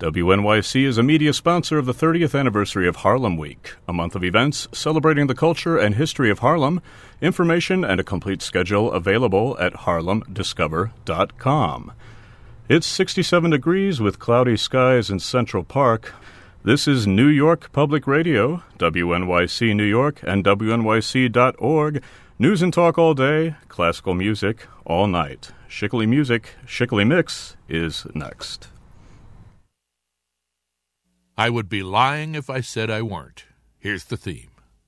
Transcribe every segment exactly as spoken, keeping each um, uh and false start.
W N Y C is a media sponsor of the thirtieth anniversary of Harlem Week, a month of events celebrating the culture and history of Harlem. Information and a complete schedule available at harlem discover dot com. It's sixty-seven degrees with cloudy skies in Central Park. This is New York Public Radio, W N Y C New York and W N Y C dot org. News and talk all day, classical music all night. Shickley Music, Shickley Mix is next. I would be lying if I said I weren't. Here's the theme.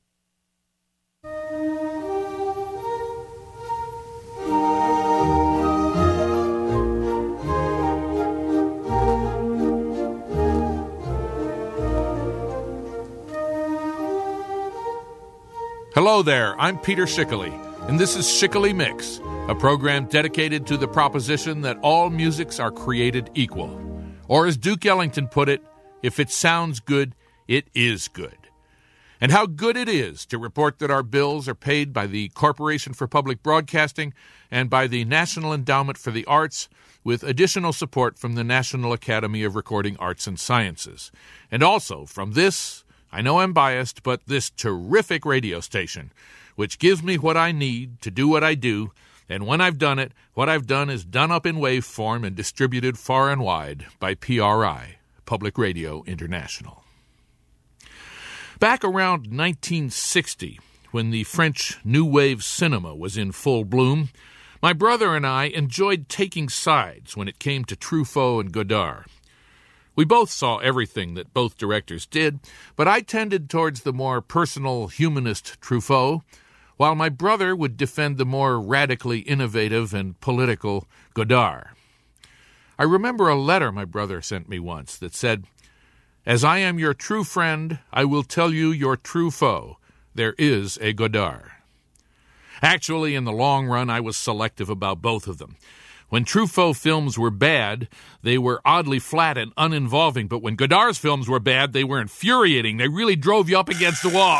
Hello there, I'm Peter Shickley, and this is Shickley Mix, a program dedicated to the proposition that all musics are created equal. Or as Duke Ellington put it, if it sounds good, it is good. And how good it is to report that our bills are paid by the Corporation for Public Broadcasting and by the National Endowment for the Arts, with additional support from the National Academy of Recording Arts and Sciences. And also from this, I know I'm biased, but this terrific radio station, which gives me what I need to do what I do, and when I've done it, what I've done is done up in waveform and distributed far and wide by P R I. Public Radio International. Back around nineteen sixty, when the French New Wave cinema was in full bloom, my brother and I enjoyed taking sides when it came to Truffaut and Godard. We both saw everything that both directors did, but I tended towards the more personal, humanist Truffaut, while my brother would defend the more radically innovative and political Godard. I remember a letter my brother sent me once that said, "As I am your true friend, I will tell you your true foe. There is a Godard." Actually, in the long run, I was selective about both of them. When Truffaut films were bad, they were oddly flat and uninvolving, but when Godard's films were bad, they were infuriating. They really drove you up against the wall.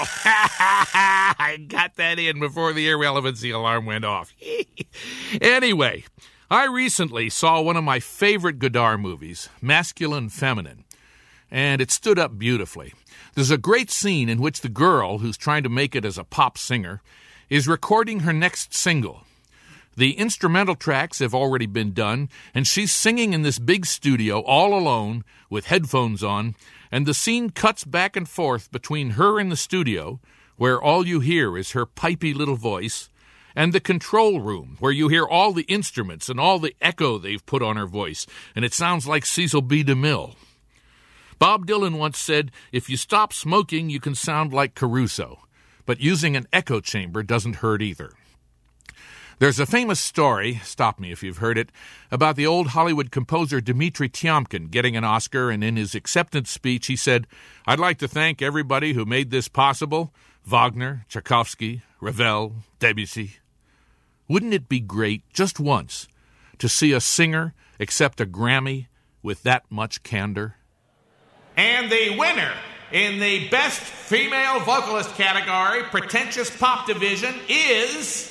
I got that in before the irrelevancy alarm went off. Anyway, I recently saw one of my favorite Godard movies, Masculine Feminine, and it stood up beautifully. There's a great scene in which the girl, who's trying to make it as a pop singer, is recording her next single. The instrumental tracks have already been done, and she's singing in this big studio all alone with headphones on, and the scene cuts back and forth between her in the studio, where all you hear is her pipey little voice, and the control room, where you hear all the instruments and all the echo they've put on her voice, and it sounds like Cecil B. DeMille. Bob Dylan once said, "If you stop smoking, you can sound like Caruso, but using an echo chamber doesn't hurt either." There's a famous story, stop me if you've heard it, about the old Hollywood composer Dmitri Tiomkin getting an Oscar, and in his acceptance speech he said, "I'd like to thank everybody who made this possible, Wagner, Tchaikovsky, Ravel, Debussy." Wouldn't it be great, just once, to see a singer accept a Grammy with that much candor? And the winner in the Best Female Vocalist category, Pretentious Pop Division, is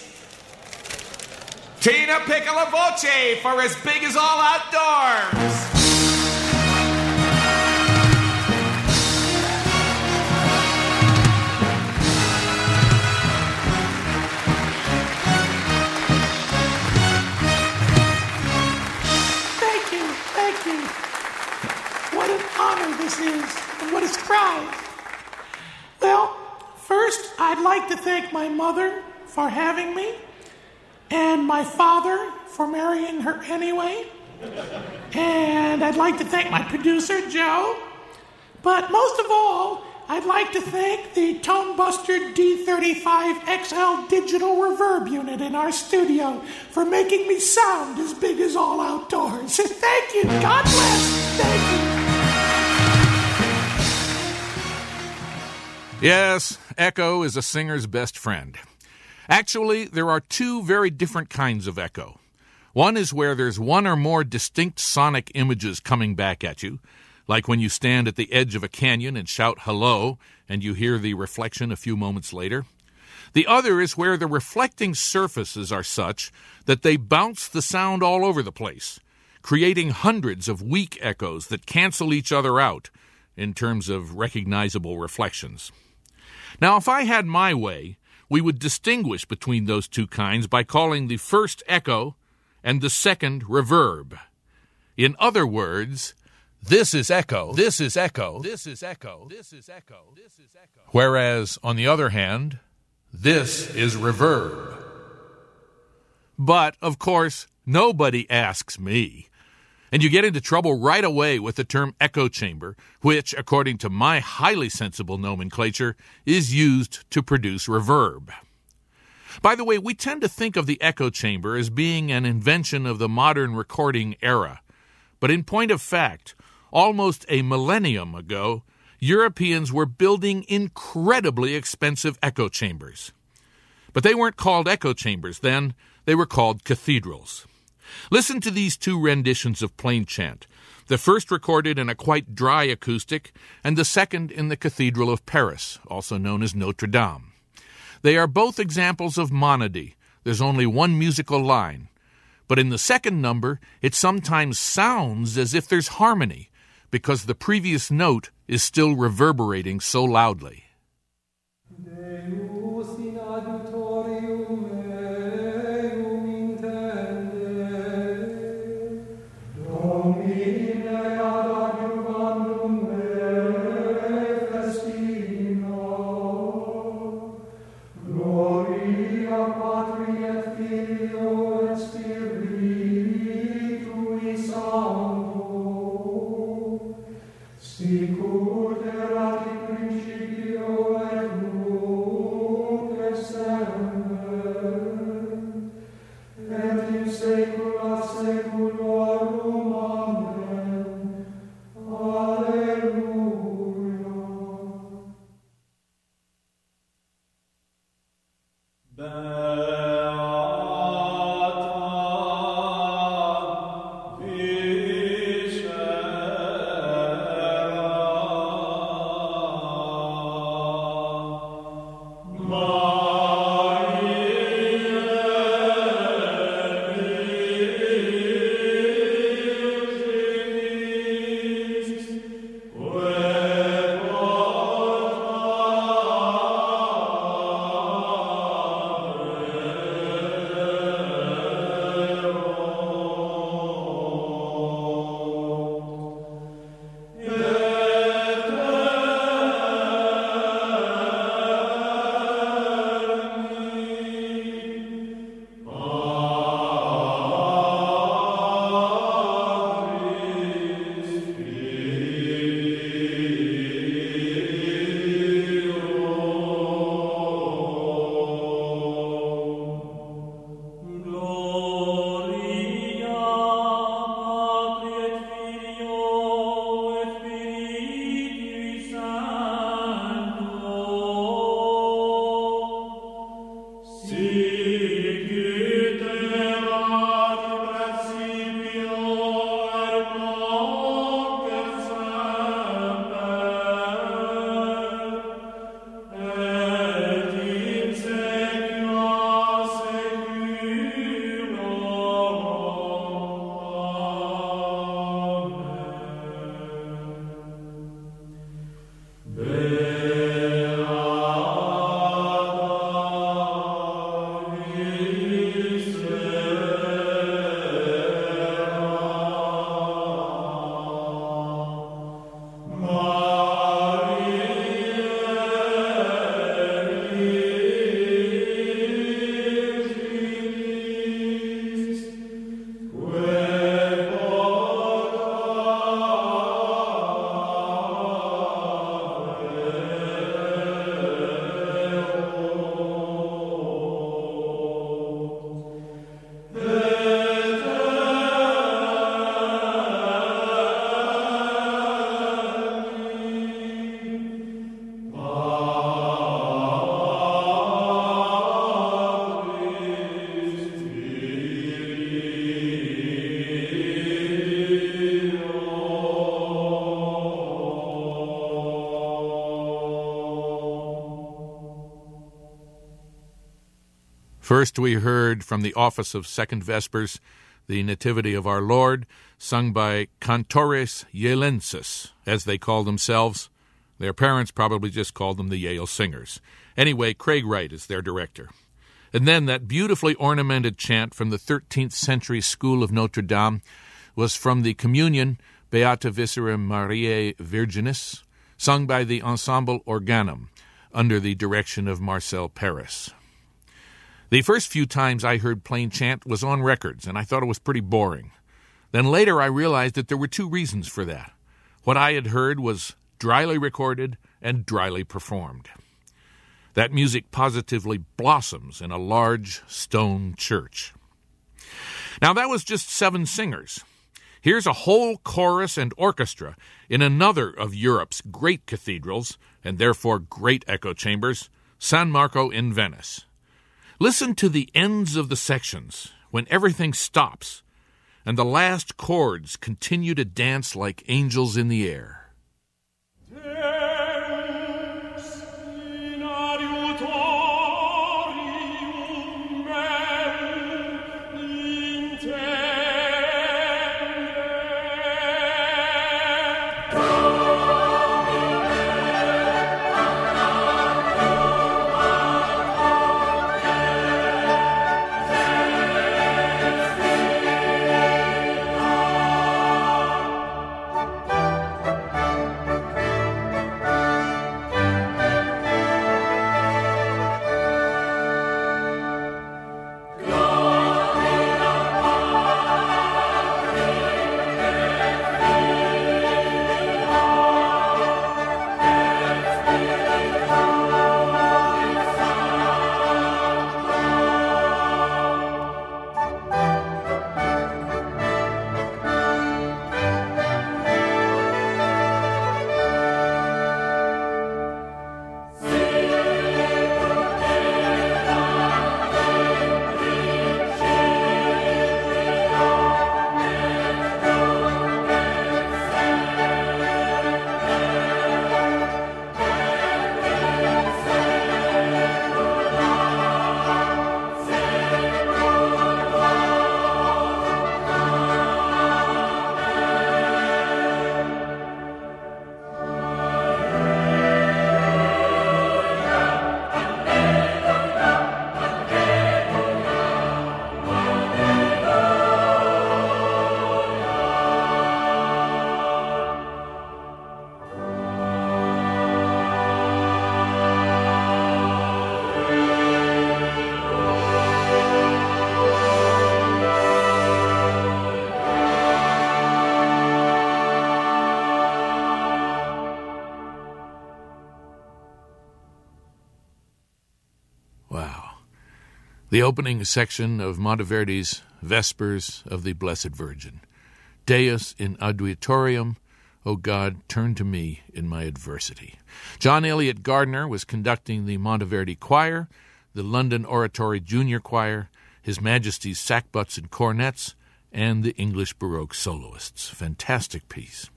Tina Piccola-Voce for As Big as All Outdoors. This is, and what is pride? Well, first, I'd like to thank my mother for having me, and my father for marrying her anyway, and I'd like to thank my producer, Joe, but most of all, I'd like to thank the Tone Buster D thirty-five X L digital reverb unit in our studio for making me sound as big as all outdoors. Thank you. God bless. Thank you. Yes, echo is a singer's best friend. Actually, there are two very different kinds of echo. One is where there's one or more distinct sonic images coming back at you, like when you stand at the edge of a canyon and shout hello, and you hear the reflection a few moments later. The other is where the reflecting surfaces are such that they bounce the sound all over the place, creating hundreds of weak echoes that cancel each other out in terms of recognizable reflections. Now, if I had my way, we would distinguish between those two kinds by calling the first echo and the second reverb. In other words, this is echo, this is echo, this is echo, this is echo, this is echo. Whereas, on the other hand, this is reverb. But, of course, nobody asks me. And you get into trouble right away with the term echo chamber, which, according to my highly sensible nomenclature, is used to produce reverb. By the way, we tend to think of the echo chamber as being an invention of the modern recording era. But in point of fact, almost a millennium ago, Europeans were building incredibly expensive echo chambers. But they weren't called echo chambers then, they were called cathedrals. Listen to these two renditions of plain chant, the first recorded in a quite dry acoustic, and the second in the Cathedral of Paris, also known as Notre Dame. They are both examples of monody. There's only one musical line. But in the second number, it sometimes sounds as if there's harmony, because the previous note is still reverberating so loudly. First we heard from the Office of Second Vespers the Nativity of our Lord, sung by Cantores Yalensis, as they call themselves. Their parents probably just called them the Yale Singers. Anyway, Craig Wright is their director. And then that beautifully ornamented chant from the thirteenth century School of Notre Dame was from the Communion Beata Viscera Mariae Virginis, sung by the Ensemble Organum, under the direction of Marcel Paris. The first few times I heard plain chant was on records, and I thought it was pretty boring. Then later I realized that there were two reasons for that. What I had heard was dryly recorded and dryly performed. That music positively blossoms in a large stone church. Now that was just seven singers. Here's a whole chorus and orchestra in another of Europe's great cathedrals, and therefore great echo chambers, San Marco in Venice. Listen to the ends of the sections when everything stops and the last chords continue to dance like angels in the air. The opening section of Monteverdi's Vespers of the Blessed Virgin. Deus in adjutorium, O God, turn to me in my adversity. John Elliott Gardner was conducting the Monteverdi Choir, the London Oratory Junior Choir, His Majesty's sackbuts and cornets, and the English Baroque soloists. Fantastic piece.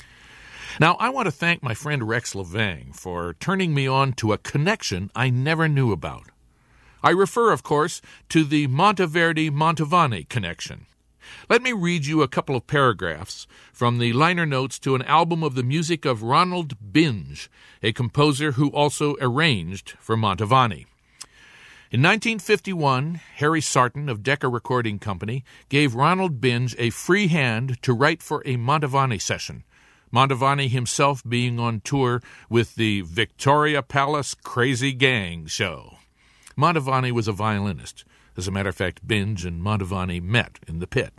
Now, I want to thank my friend Rex Levang for turning me on to a connection I never knew about. I refer, of course, to the Monteverdi-Mantovani connection. Let me read you a couple of paragraphs from the liner notes to an album of the music of Ronald Binge, a composer who also arranged for Mantovani. In nineteen fifty-one, Harry Sarton of Decca Recording Company gave Ronald Binge a free hand to write for a Mantovani session, Mantovani himself being on tour with the Victoria Palace Crazy Gang show. Mantovani was a violinist. As a matter of fact, Binge and Mantovani met in the pit.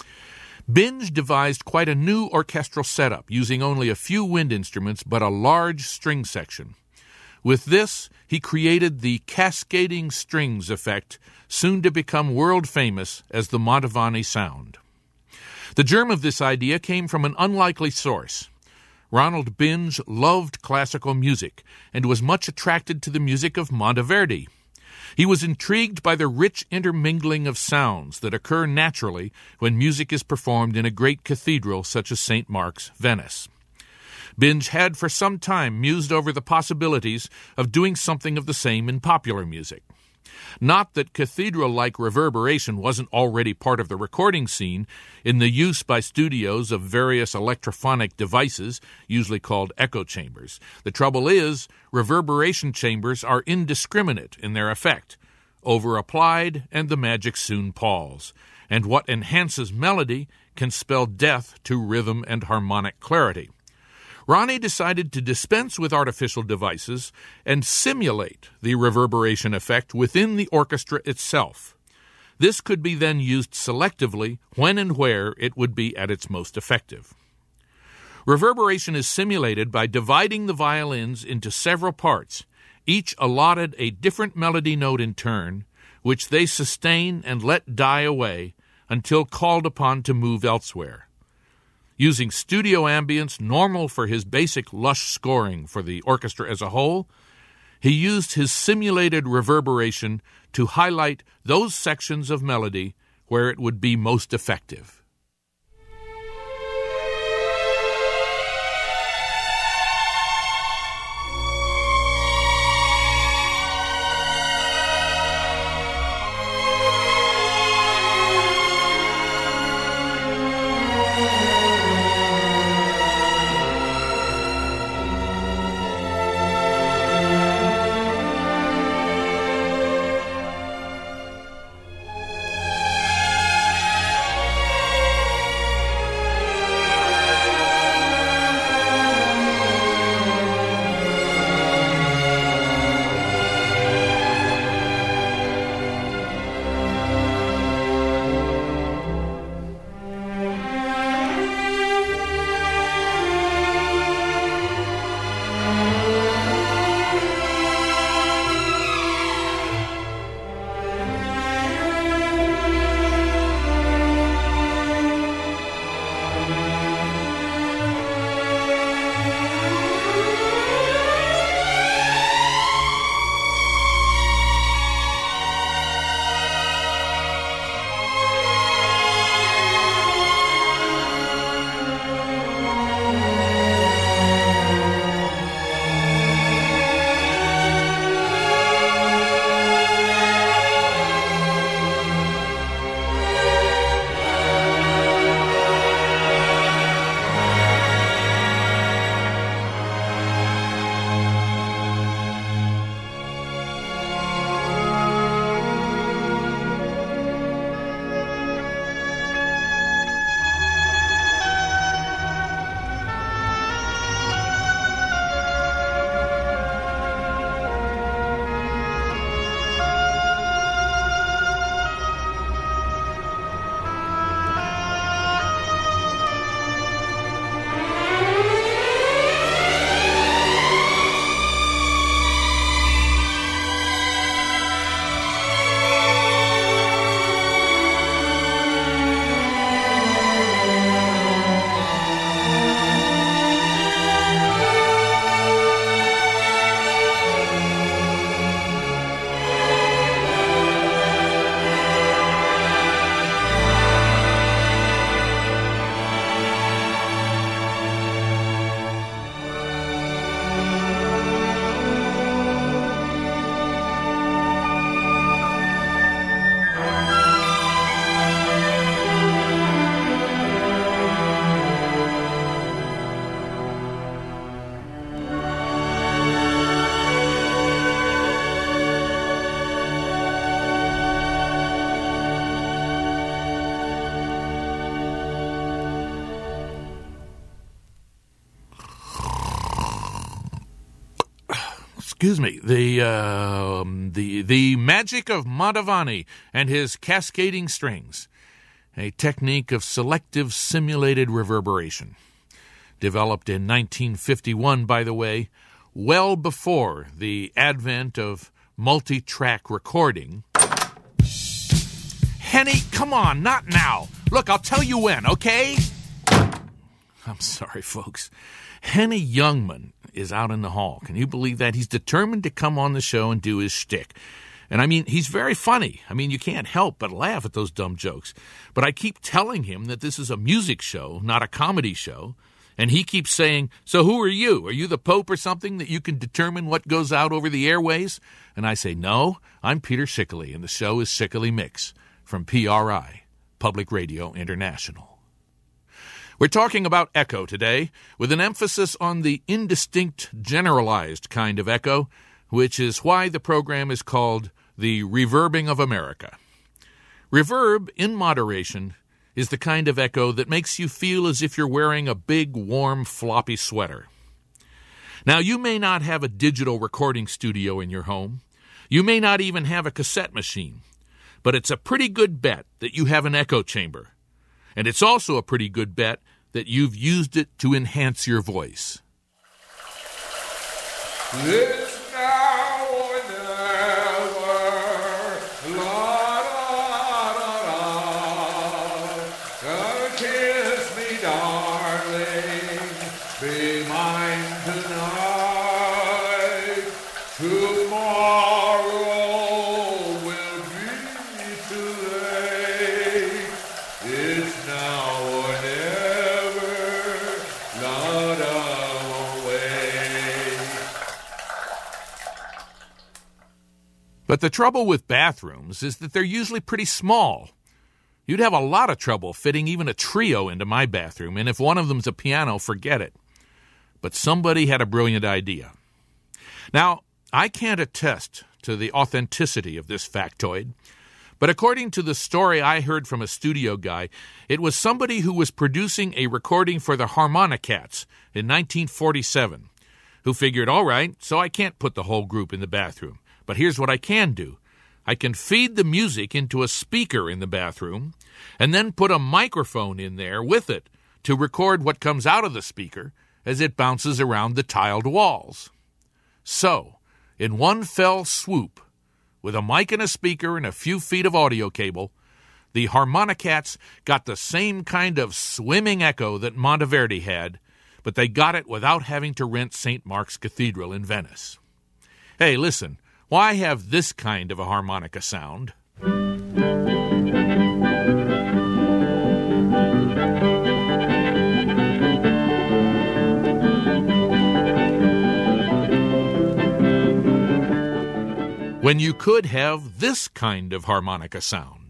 Binge devised quite a new orchestral setup, using only a few wind instruments but a large string section. With this, he created the cascading strings effect, soon to become world famous as the Mantovani sound. The germ of this idea came from an unlikely source. Ronald Binge loved classical music and was much attracted to the music of Monteverdi. He was intrigued by the rich intermingling of sounds that occur naturally when music is performed in a great cathedral such as Saint Mark's, Venice. Binge had for some time mused over the possibilities of doing something of the same in popular music. Not that cathedral-like reverberation wasn't already part of the recording scene in the use by studios of various electrophonic devices, usually called echo chambers. The trouble is, reverberation chambers are indiscriminate in their effect. Over-applied, and the magic soon palls. And what enhances melody can spell death to rhythm and harmonic clarity. Ronnie decided to dispense with artificial devices and simulate the reverberation effect within the orchestra itself. This could be then used selectively when and where it would be at its most effective. Reverberation is simulated by dividing the violins into several parts, each allotted a different melody note in turn, which they sustain and let die away until called upon to move elsewhere. Using studio ambience normal for his basic lush scoring for the orchestra as a whole, he used his simulated reverberation to highlight those sections of melody where it would be most effective. excuse me, the uh, the the magic of Madhavani and his cascading strings, a technique of selective simulated reverberation, developed in nineteen fifty-one, by the way, well before the advent of multi-track recording. Henny, come on, not now. Look, I'll tell you when, okay? I'm sorry, folks. Henny Youngman is out in the hall. Can you believe that? He's determined to come on the show and do his shtick. And I mean, he's very funny. I mean, you can't help but laugh at those dumb jokes. But I keep telling him that this is a music show, not a comedy show. And he keeps saying, so who are you? Are you the Pope or something that you can determine what goes out over the airways? And I say, no, I'm Peter Schickley, and the show is Schickley Mix from P R I, Public Radio International. We're talking about echo today, with an emphasis on the indistinct, generalized kind of echo, which is why the program is called The Reverbing of America. Reverb, in moderation, is the kind of echo that makes you feel as if you're wearing a big, warm, floppy sweater. Now, you may not have a digital recording studio in your home. You may not even have a cassette machine. But it's a pretty good bet that you have an echo chamber. And it's also a pretty good bet that you've used it to enhance your voice. This now or never, la da da da, come kiss me, darling, be mine tonight. Tomorrow will be too late. It's now or never, la da away. But the trouble with bathrooms is that they're usually pretty small. You'd have a lot of trouble fitting even a trio into my bathroom, and if one of them's a piano, forget it. But somebody had a brilliant idea. Now, I can't attest to the authenticity of this factoid, but according to the story I heard from a studio guy, it was somebody who was producing a recording for the Harmonicats in nineteen forty-seven, who figured, all right, so I can't put the whole group in the bathroom. But here's what I can do. I can feed the music into a speaker in the bathroom and then put a microphone in there with it to record what comes out of the speaker as it bounces around the tiled walls. So, in one fell swoop, with a mic and a speaker and a few feet of audio cable, the Harmonicats got the same kind of swimming echo that Monteverdi had, but they got it without having to rent Saint Mark's Cathedral in Venice. Hey, listen. Why have this kind of a harmonica sound? When you could have this kind of harmonica sound.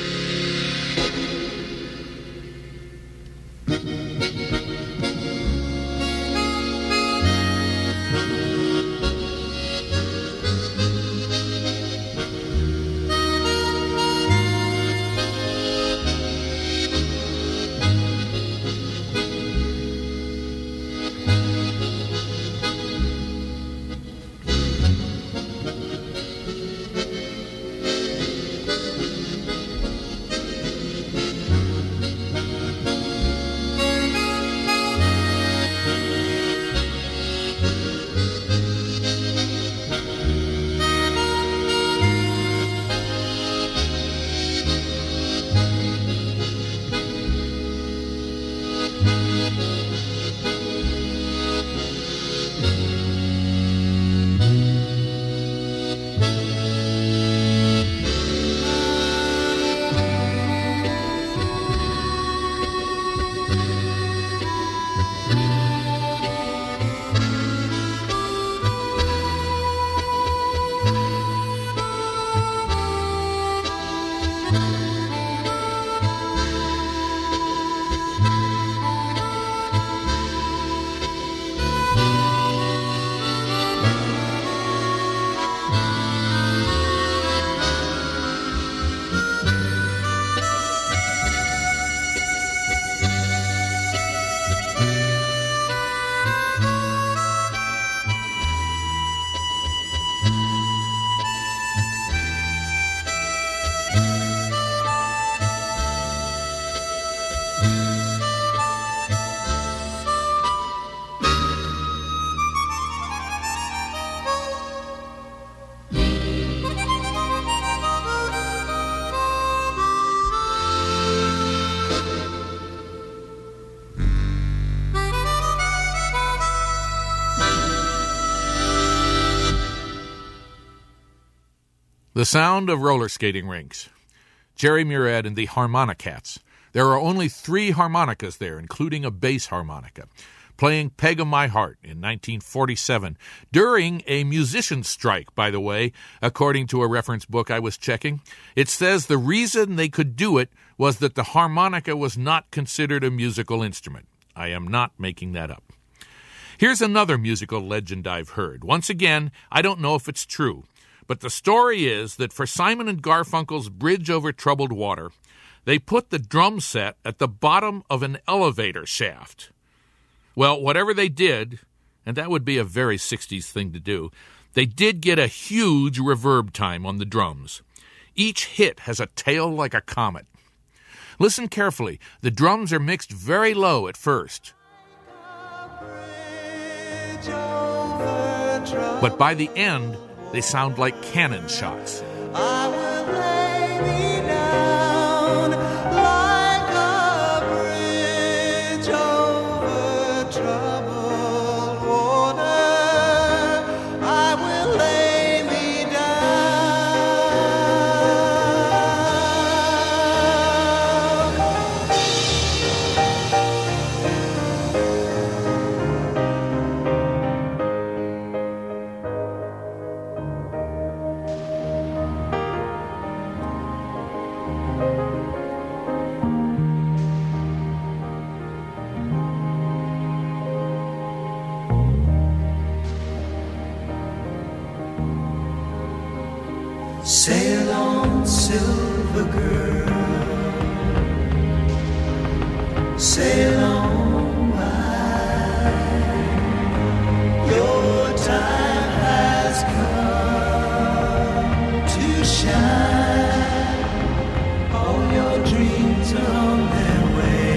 The sound of roller skating rinks. Jerry Murad and the Harmonicats. There are only three harmonicas there, including a bass harmonica. playing Peg of My Heart in nineteen forty-seven, during a musician's strike, by the way, according to a reference book I was checking. It says the reason they could do it was that the harmonica was not considered a musical instrument. I am not making that up. Here's another musical legend I've heard. Once again, I don't know if it's true, but the story is that for Simon and Garfunkel's Bridge Over Troubled Water, they put the drum set at the bottom of an elevator shaft. Well, whatever they did, and that would be a very sixties thing to do, they did get a huge reverb time on the drums. Each hit has a tail like a comet. Listen carefully. The drums are mixed very low at first. But by the end, they sound like cannon shots. I will lay me down like a bridge over troubled water. I will lay me down. Sail on, silver girl, sail on by. Your time has come to shine. All your dreams are on their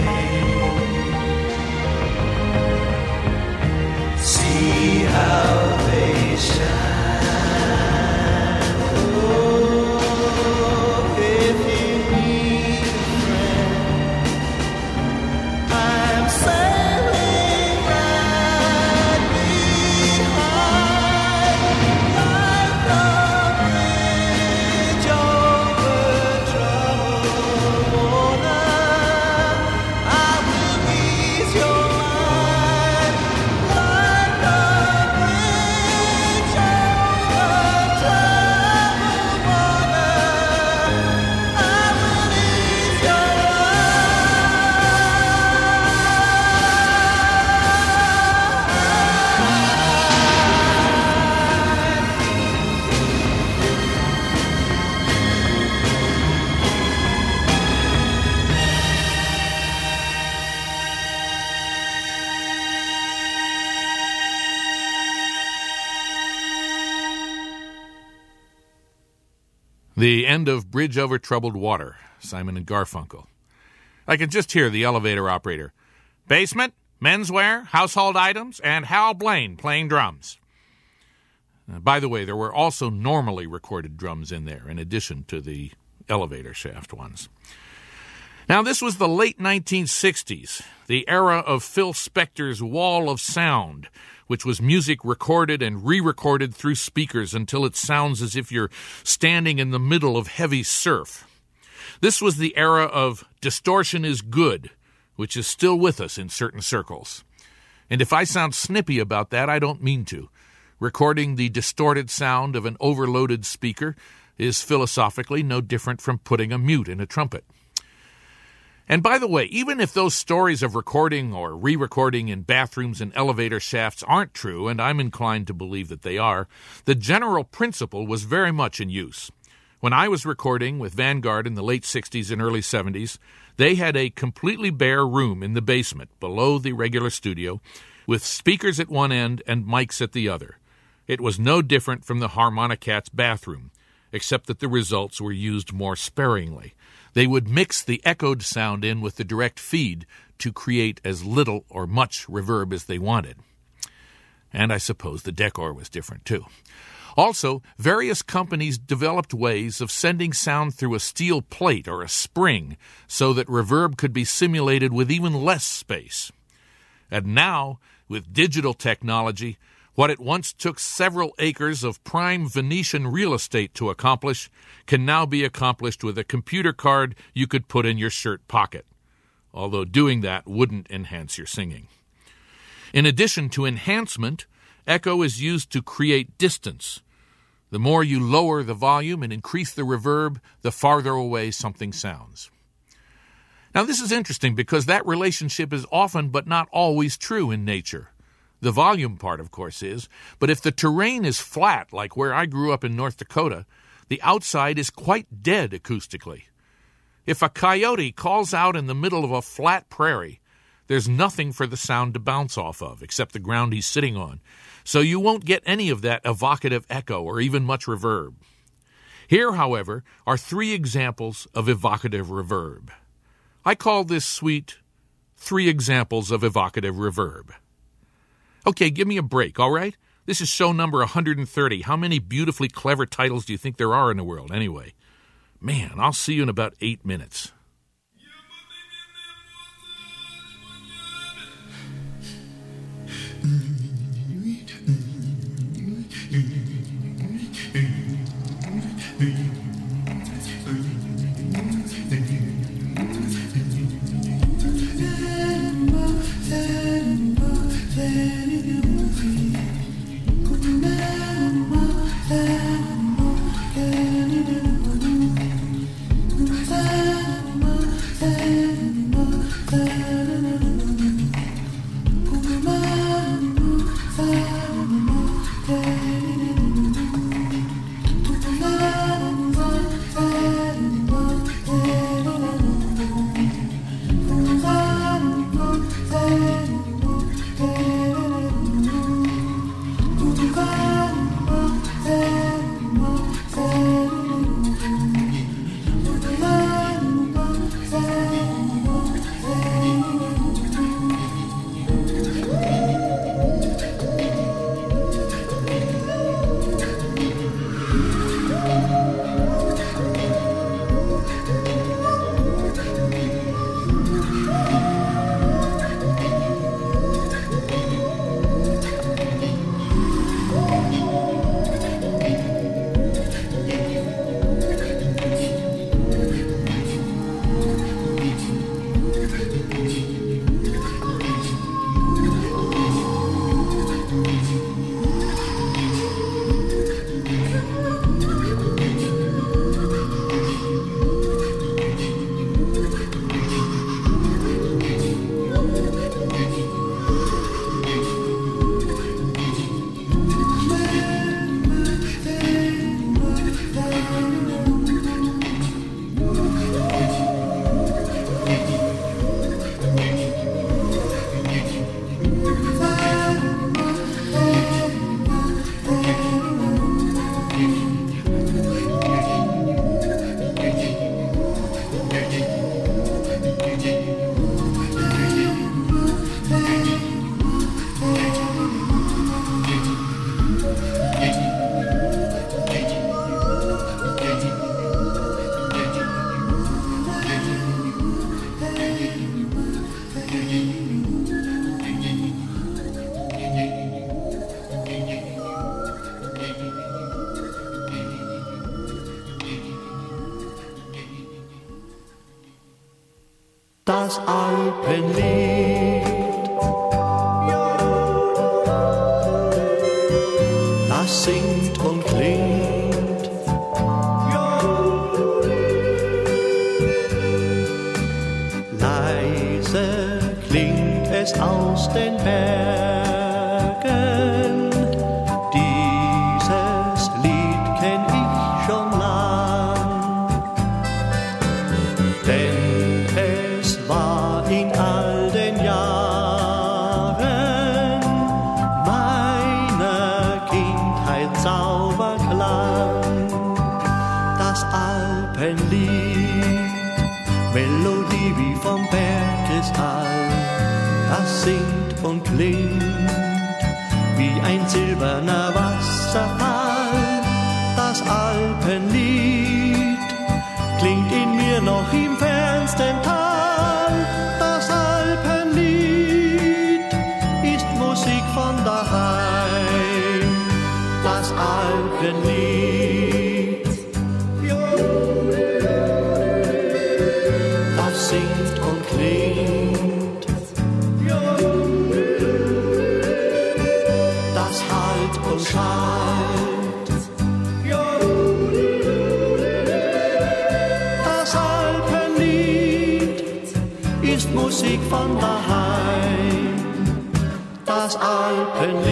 way. See how they shine. The end of Bridge Over Troubled Water, Simon and Garfunkel. I can just hear the elevator operator. Basement, menswear, household items, and Hal Blaine playing drums. Uh, by the way, there were also normally recorded drums in there, in addition to the elevator shaft ones. Now, this was the late nineteen sixties, the era of Phil Spector's Wall of Sound, which was music recorded and re-recorded through speakers until it sounds as if you're standing in the middle of heavy surf. This was the era of distortion is good, which is still with us in certain circles. And if I sound snippy about that, I don't mean to. Recording the distorted sound of an overloaded speaker is philosophically no different from putting a mute in a trumpet. And by the way, even if those stories of recording or re-recording in bathrooms and elevator shafts aren't true, and I'm inclined to believe that they are, the general principle was very much in use. When I was recording with Vanguard in the late sixties and early seventies, they had a completely bare room in the basement below the regular studio with speakers at one end and mics at the other. It was no different from the Harmonicats bathroom, except that the results were used more sparingly. They would mix the echoed sound in with the direct feed to create as little or much reverb as they wanted. And I suppose the decor was different too. Also, various companies developed ways of sending sound through a steel plate or a spring so that reverb could be simulated with even less space. And now, with digital technology, what it once took several acres of prime Venetian real estate to accomplish can now be accomplished with a computer card you could put in your shirt pocket, although doing that wouldn't enhance your singing. In addition to enhancement, echo is used to create distance. The more you lower the volume and increase the reverb, the farther away something sounds. Now, this is interesting because that relationship is often but not always true in nature. The volume part, of course, is, but if the terrain is flat, like where I grew up in North Dakota, the outside is quite dead acoustically. If a coyote calls out in the middle of a flat prairie, there's nothing for the sound to bounce off of except the ground he's sitting on, so you won't get any of that evocative echo or even much reverb. Here, however, are three examples of evocative reverb. I call this suite Three Examples of Evocative Reverb. Okay, give me a break, all right? This is show number one hundred thirty. How many beautifully clever titles do you think there are in the world, anyway? Man, I'll see you in about eight minutes. Das Alpenlied, das singt und klingt, leise klingt es aus den Bergen. Dieses Lied kenn ich schon lang, denn in all den Jahren meiner Kindheit Zauberklang. Das Alpenlied, Melodie wie vom Bergkristall, das singt und klingt wie ein silberner Wasserfall. Das Alpenlied klingt in mir noch im fernsten Tal. Das Alpenlied ist Musik von daheim. Das Alpenlied, das singt und klingt und schallt. Das Alpenlied ist Musik von daheim. Das Alpenlied,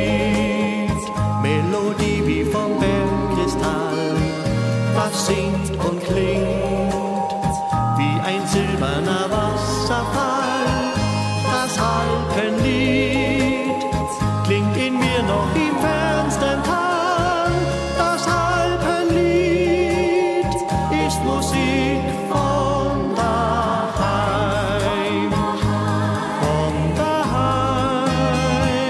Melodie wie vom Bergkristall, das singt und klingt wie ein silberner Wasserfall. Das Alpenlied klingt in mir noch im fernsten Tal. Das Alpenlied ist Musik von daheim, von daheim.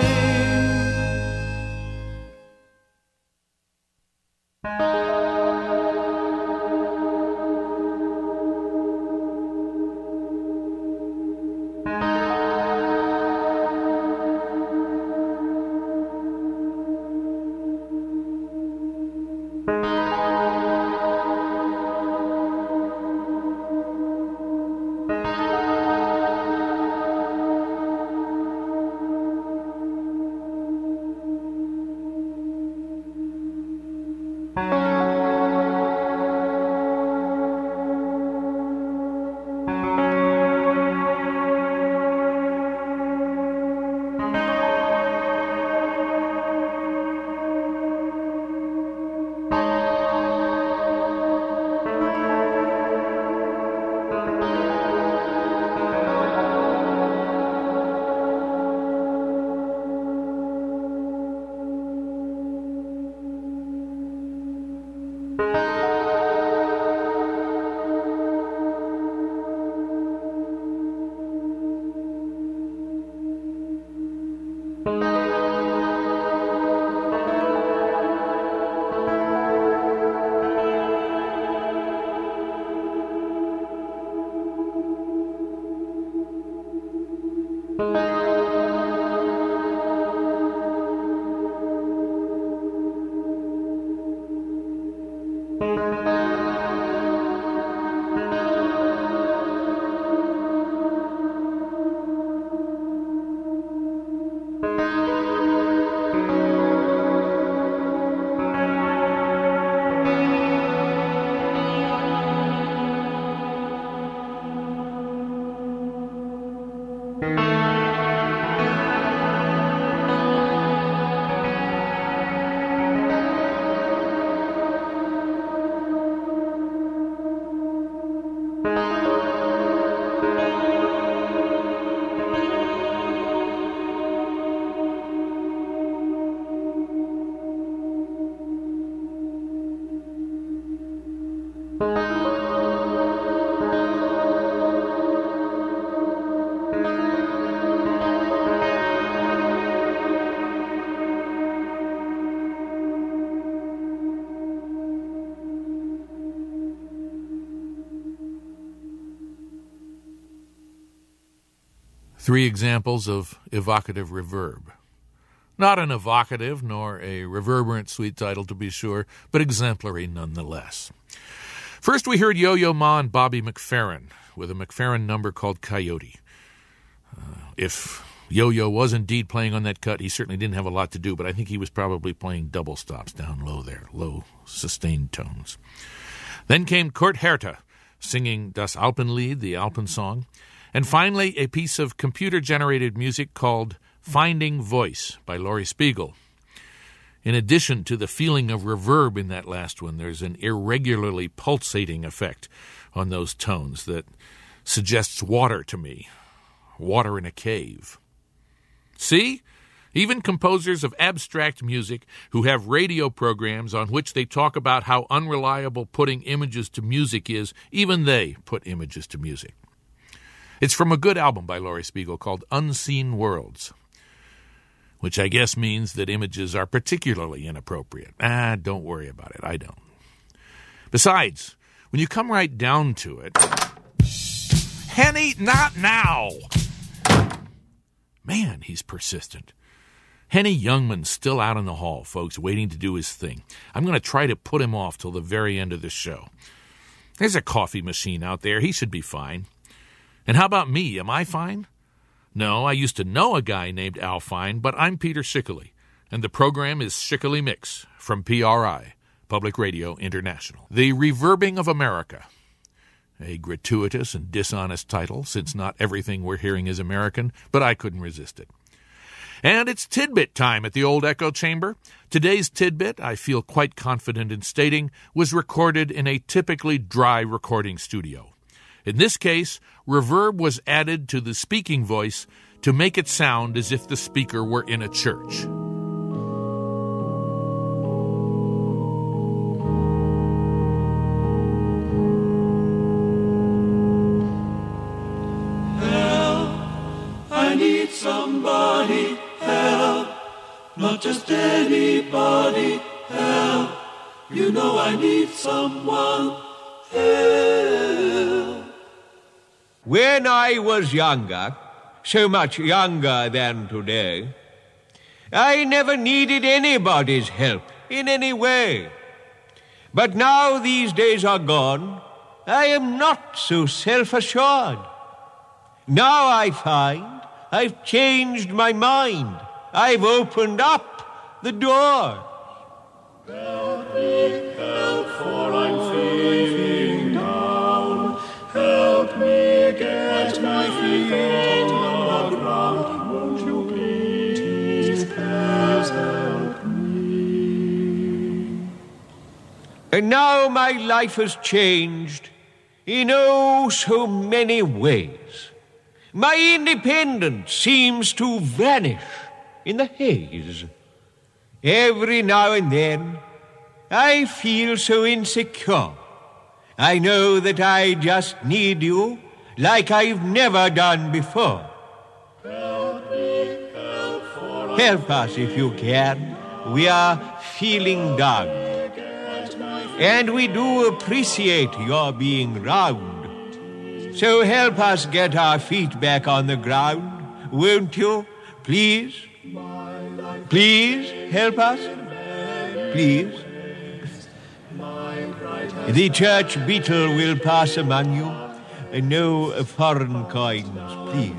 Three examples of evocative reverb. Not an evocative nor a reverberant suite title, to be sure, but exemplary nonetheless. First, we heard Yo-Yo Ma and Bobby McFerrin with a McFerrin number called Coyote. Uh, if Yo-Yo was indeed playing on that cut, he certainly didn't have a lot to do, but I think he was probably playing double stops down low there, low sustained tones. Then came Kurt Herta singing Das Alpenlied, the Alpen song, and finally a piece of computer-generated music called Finding Voice by Laurie Spiegel. In addition to the feeling of reverb in that last one, there's an irregularly pulsating effect on those tones that suggests water to me, water in a cave. See? Even composers of abstract music who have radio programs on which they talk about how unreliable putting images to music is, even they put images to music. It's from a good album by Laurie Spiegel called Unseen Worlds, which I guess means that images are particularly inappropriate. Ah, don't worry about it. I don't. Besides, when you come right down to it, Henny, not now! Man, he's persistent. Henny Youngman's still out in the hall, folks, waiting to do his thing. I'm going to try to put him off till the very end of the show. There's a coffee machine out there. He should be fine. And how about me? Am I fine? No, I used to know a guy named Al Fine, but I'm Peter Schickley, and the program is Shickley Mix from P R I, Public Radio International. The Reverbing of America, a gratuitous and dishonest title, since not everything we're hearing is American, but I couldn't resist it. And it's tidbit time at the Old Echo Chamber. Today's tidbit, I feel quite confident in stating, was recorded in a typically dry recording studio. In this case, reverb was added to the speaking voice to make it sound as if the speaker were in a church. Somebody help, not just anybody help. You know I need someone help. When I was younger, so much younger than today, I never needed anybody's help in any way. But now these days are gone, I am not so self-assured. Now I find I've changed my mind. I've opened up the door. Help me, help, for I'm feeling down. Help me get my feet on the ground. Won't you please, please help me? And now my life has changed in oh so many ways. My independence seems to vanish in the haze. Every now and then, I feel so insecure. I know that I just need you like I've never done before. Help me, help, for Help us if you can. We are feeling down. And we do appreciate your being round. So help us get our feet back on the ground, won't you? Please? Please help us? Please? The church beetle will pass among you, and no foreign coins, please.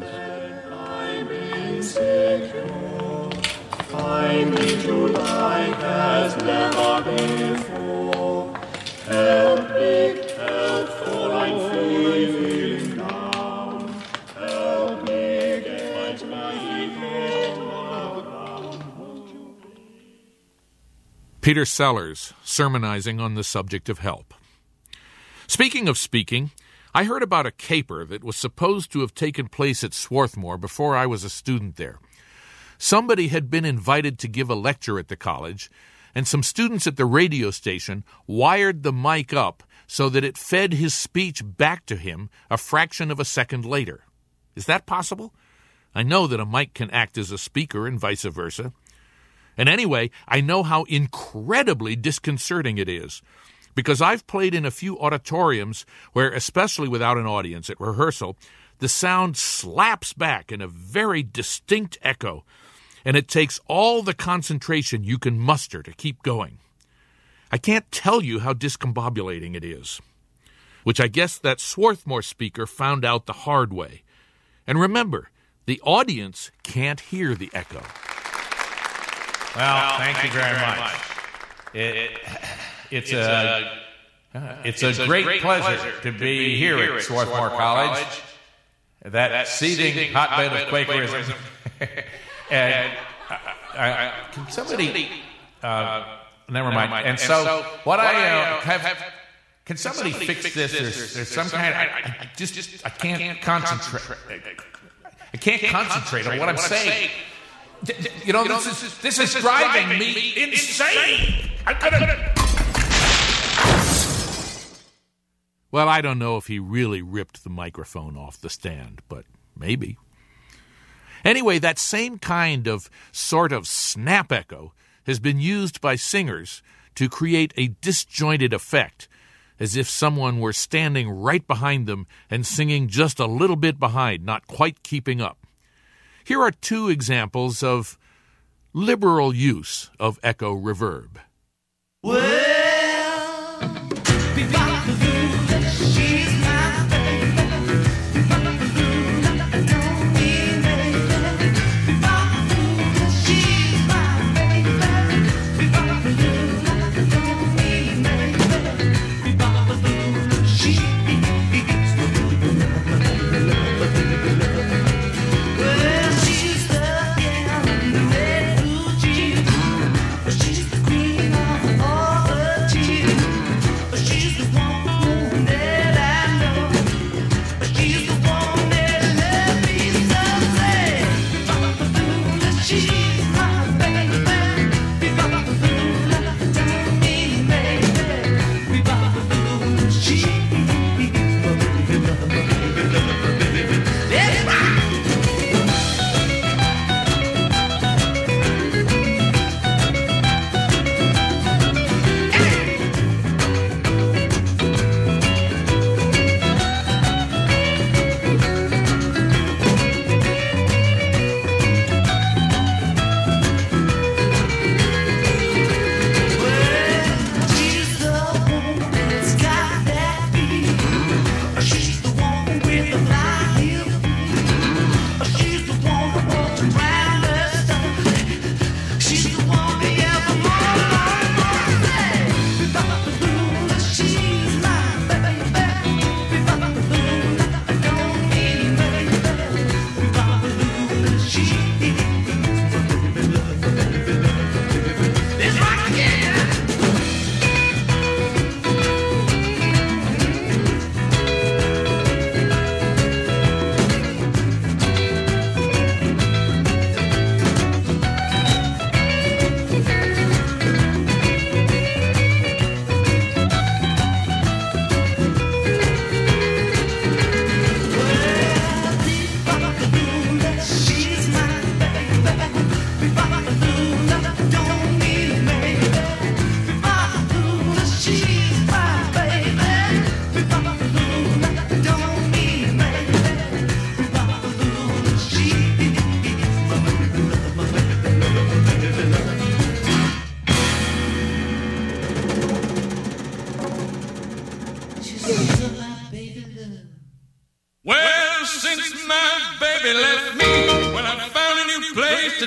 I need you like as never before. Help me, help, for I'm feeling down. Help me get my feet on the ground. Won't you please? Peter Sellers, sermonizing on the subject of help. Speaking of speaking, I heard about a caper that was supposed to have taken place at Swarthmore before I was a student there. Somebody had been invited to give a lecture at the college, and some students at the radio station wired the mic up so that it fed his speech back to him a fraction of a second later. Is that possible? I know that a mic can act as a speaker and vice versa. And anyway, I know how incredibly disconcerting it is, because I've played in a few auditoriums where, especially without an audience at rehearsal, the sound slaps back in a very distinct echo, and it takes all the concentration you can muster to keep going. I can't tell you how discombobulating it is, which I guess that Swarthmore speaker found out the hard way. And remember, the audience can't hear the echo. Well, thank, thank you very, very much. much. It, it, it's, it's a, a it's, it's a, a great, great pleasure, pleasure to be here at Swarthmore College, College, that, that seething, seething hotbed, hotbed of Quakerism. Of Quakerism. and uh, uh, can somebody, uh, never mind. And, and so, so what I uh, have, have, can somebody, somebody fix, fix this? this? There's, there's, there's some, some kind of, I, I just, just, I can't, can't concentrate. concentrate. I can't, can't concentrate, concentrate on what I'm saying. saying. D- d- you know, you this, know is, this, this, this is driving, driving me, me insane. insane. I couldn't. Well, I don't know if he really ripped the microphone off the stand, but maybe. Anyway, that same kind of sort of snap echo has been used by singers to create a disjointed effect, as if someone were standing right behind them and singing just a little bit behind, not quite keeping up. Here are two examples of liberal use of echo reverb. Well, she's my baby. She's my baby.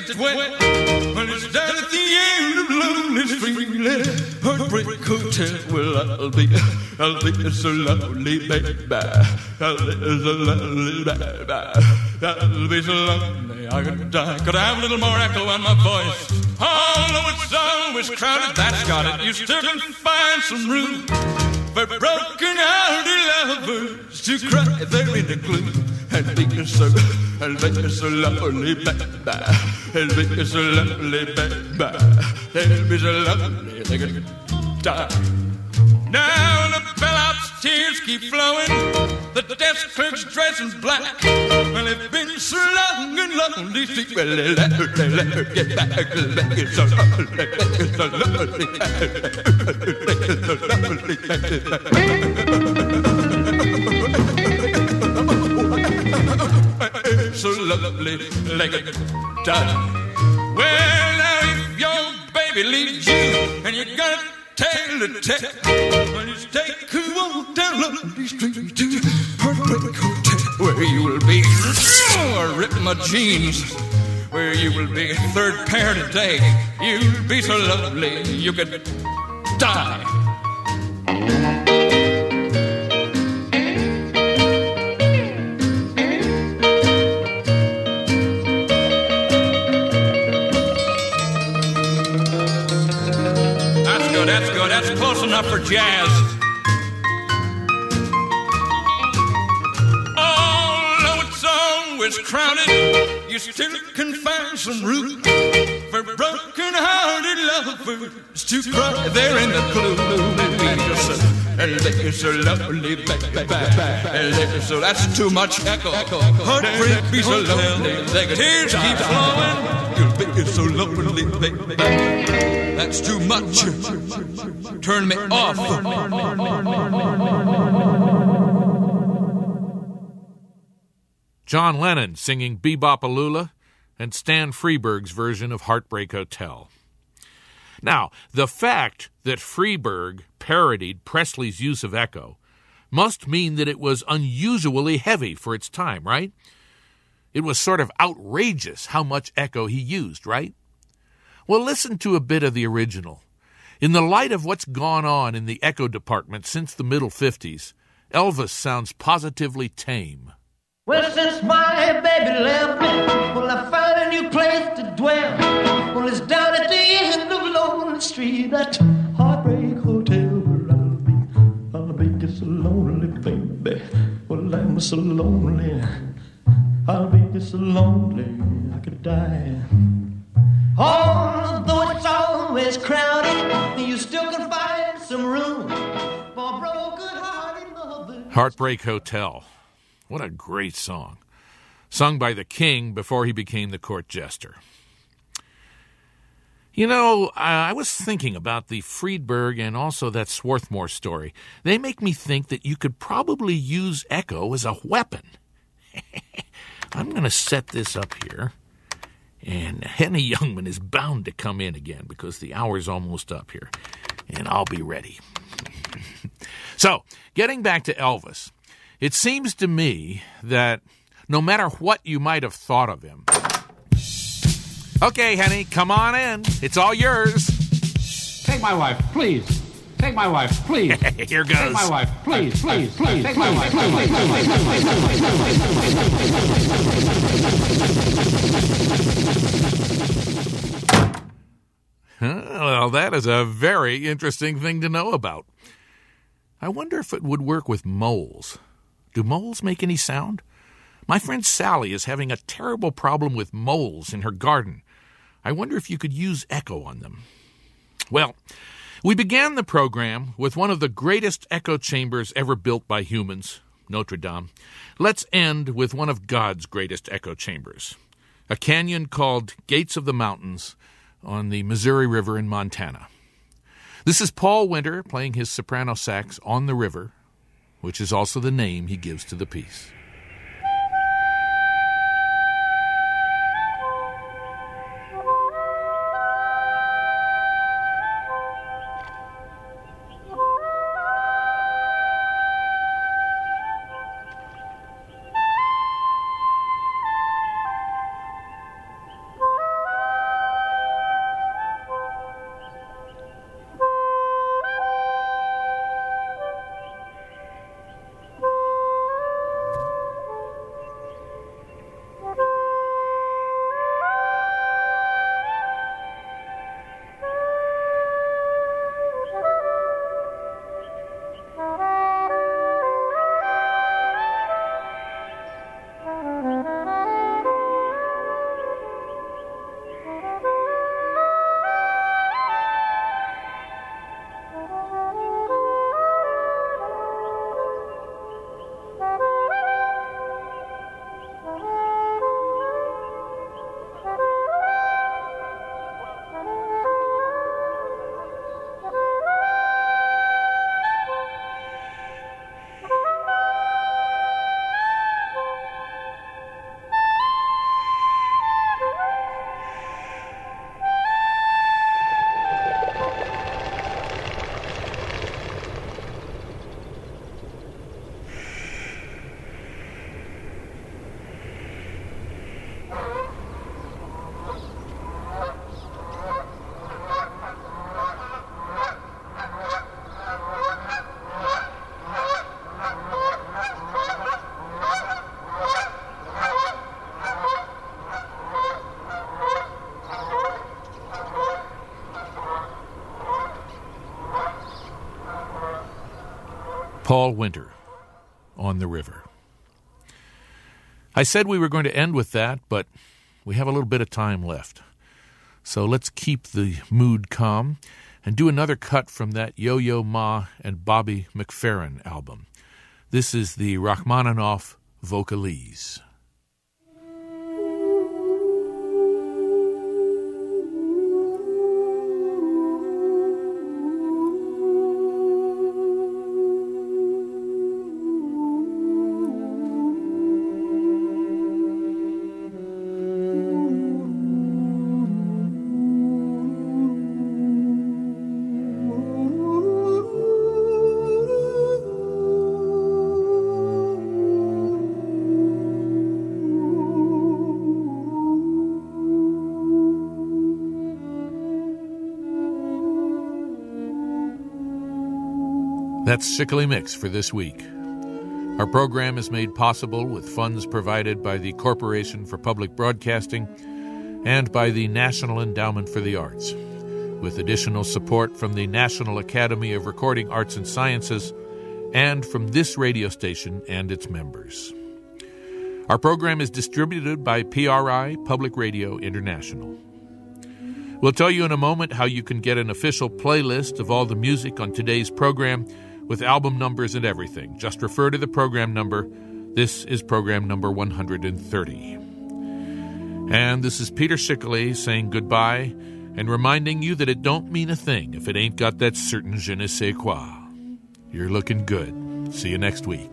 it well. Well, it's down at the end of Lonely Street, Heartbreak Hotel. Well, I'll be, I'll be so lonely, baby. I'll be so lonely, baby. I'll be so lonely, I could die. Could I have a little more echo on my voice? Although it's always crowded, that's got it. You still can find some room for broken-hearted lovers to cry there in the gloom. And be so, and be so lonely, baby. And be so lonely, baby. And be so lonely, they could die. Now the bellhop's tears keep flowing. The desk clerk's dressed in black. Well, they've been so long and lonely. Well, they let her, they let her get back. Make it so lonely, make it so lonely, make it so lonely. So lovely, like a dot. Well, now if your baby leaves you and you got a tale to tell, well, just take a walk down Lonely Street to Heartbreak Hotel, where you will be oh, ripping my jeans, where you will be third pair today. You'll be so lovely you could die. That's good. That's close enough for jazz. Although it's always crowded, you still can find some room for broken-hearted lovers to cry there in the gloom. And they're so lovely, baby. So that's too much echo. Heartbreak be so lonely. Tears keep flowing. You'll be so lonely, baby. That's too much. Turn me off. John Lennon singing Bebop-A-Lula and Stan Freberg's version of Heartbreak Hotel. Now, the fact that Freberg parodied Presley's use of echo must mean that it was unusually heavy for its time, right? It was sort of outrageous how much echo he used, right? Well, listen to a bit of the original. In the light of what's gone on in the echo department since the middle fifties, Elvis sounds positively tame. Well, since my baby left me, well, I found a new place to dwell. Well, it's down at the end of Lonely Street, that Heartbreak Hotel, where I'll be, I'll be just so lonely, baby. Well, I'm so lonely, I'll be just so lonely, I could die. Although it's always crowded, you still can find some room for broken-hearted lovers. Heartbreak Hotel. What a great song. Sung by the King before he became the court jester. You know, I was thinking about the Freberg and also that Swarthmore story. They make me think that you could probably use echo as a weapon. I'm going to set this up here. And Henny Youngman is bound to come in again because the hour's almost up here. And I'll be ready. So, getting back to Elvis, it seems to me that no matter what you might have thought of him... Okay, Henny, come on in. It's all yours. Take my wife, please. Take my wife, please. Here goes. Take my wife, please, please, please. Take my wife, please, please, please, Well, that is a very interesting thing to know about. I wonder if it would work with moles. Do moles make any sound? My friend Sally is having a terrible problem with moles in her garden. I wonder if you could use echo on them. Well, we began the program with one of the greatest echo chambers ever built by humans, Notre Dame. Let's end with one of God's greatest echo chambers, a canyon called Gates of the Mountains on the Missouri River in Montana. This is Paul Winter playing his soprano sax on the river, which is also the name he gives to the piece. Paul Winter, On the River. I said we were going to end with that, but we have a little bit of time left. So let's keep the mood calm and do another cut from that Yo-Yo Ma and Bobby McFerrin album. This is the Rachmaninoff Vocalese. That's Shickley Mix for this week. Our program is made possible with funds provided by the Corporation for Public Broadcasting and by the National Endowment for the Arts, with additional support from the National Academy of Recording Arts and Sciences and from this radio station and its members. Our program is distributed by P R I, Public Radio International. We'll tell you in a moment how you can get an official playlist of all the music on today's program with album numbers and everything. Just refer to the program number. This is program number one hundred thirty. And this is Peter Shickley saying goodbye and reminding you that it don't mean a thing if it ain't got that certain je ne sais quoi. You're looking good. See you next week.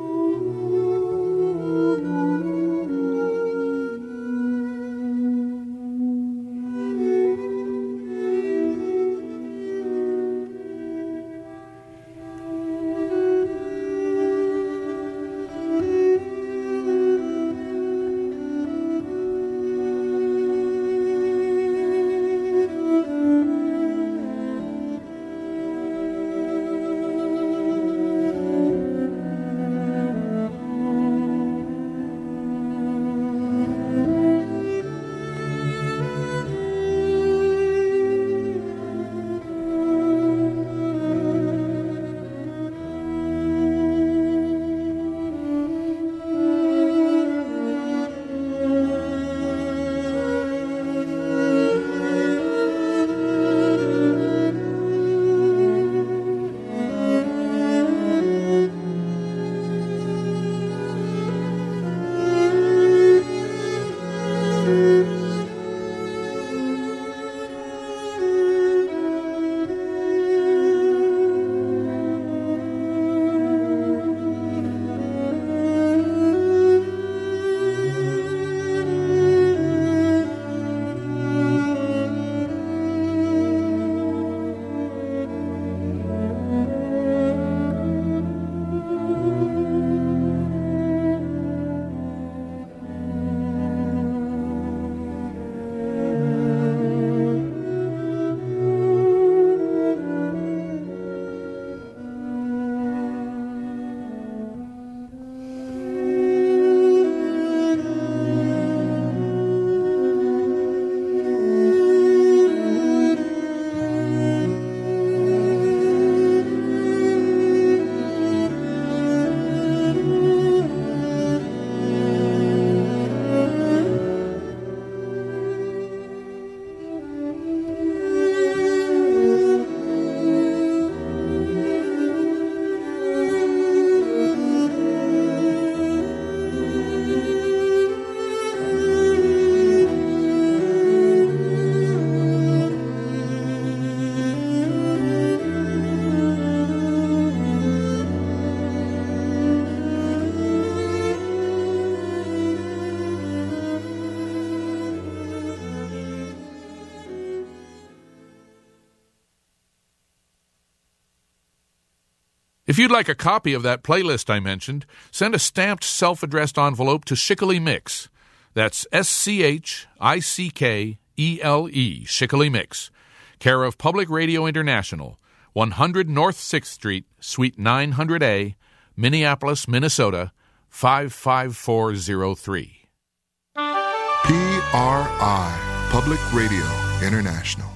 If you'd like a copy of that playlist I mentioned, send a stamped self-addressed envelope to Shickley Mix. That's S C H I C K E L E, Shickley Mix, care of Public Radio International, one hundred North sixth Street, Suite nine hundred A, Minneapolis, Minnesota, five five four zero three. P R I, Public Radio International.